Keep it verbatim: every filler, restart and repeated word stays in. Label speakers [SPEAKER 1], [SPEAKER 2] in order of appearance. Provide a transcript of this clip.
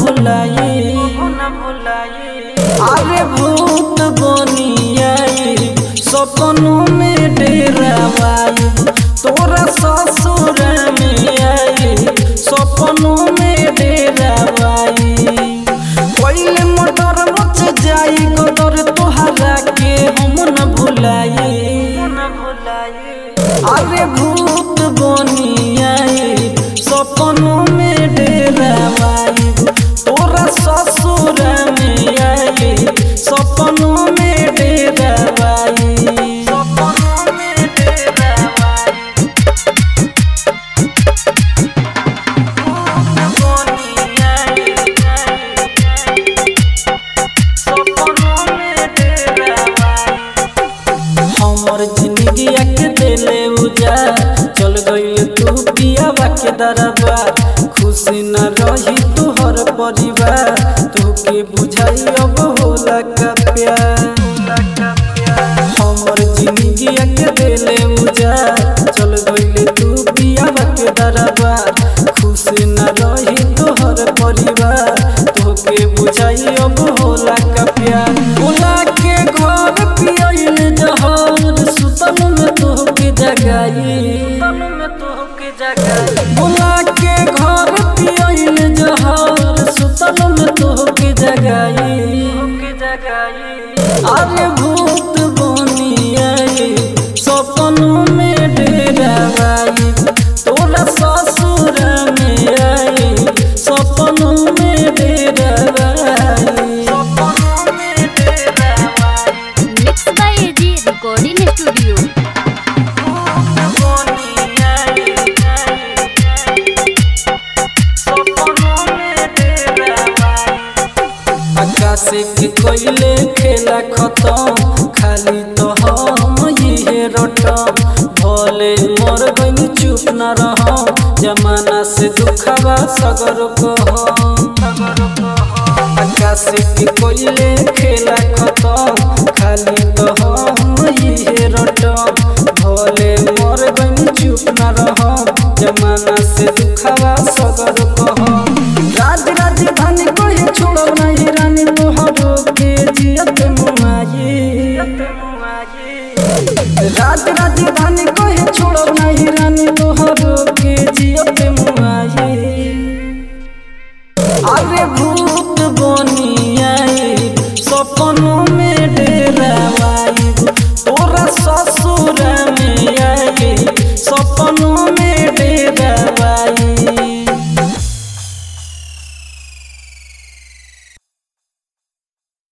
[SPEAKER 1] भुलाई अरे भूत बनी आई सपनों में डेरावाई तोरा ससुर में आई सपनों में डेरावाई पहले मोटर मच जाई गदर तोहरा के हम न भुलाई अरे भूत बनी आई सपनों में डेरावाई तोरा ससुर में आई सपनों में डेरावाई सपनों में डेरावाई बनी आई सपनों में डेरावाई हमर जिंदगी के दिले उजाड़ चल गई तू पियावा के दरबार खुशी न रही तुहर परिवार तोके बुझाई अब होला का प्यार हमर जिंदगी के दिले उजाड़ चल गई तू पियावा के दरबार खुशी न रही तुहर परिवार तोके बुझाई अब होला का प्यार बुला के घर पियल जहर सुतल में तोके जगाई बुला के घर पियल जहर सुतल में तोके जगाई अरे भूत बनी आई सपनों में डेरावाई तोरा ससुर में आई सपनों में डेरावाई सपनों में डेरावाई
[SPEAKER 2] mix by AG recording studio.
[SPEAKER 1] आकाश के कोयले खेला खत्म खाली तो हम ये रटम भले मर गई चुप न रहम जमाना से दुखवा सगर कहम आकाश के कोयले खेला खत्म खाली तो हम ये रटम भले मर गई चुप न रहम जमाना से दुखवा सगर कहम राज राजधानी कोई छोड़ो नहीं रानी तोहरो के जियत मुआई राज राजधानी कोई छोड़ो नहीं रानी तोहरो के जियत मुआई अरे भूत बनी आई सपनों में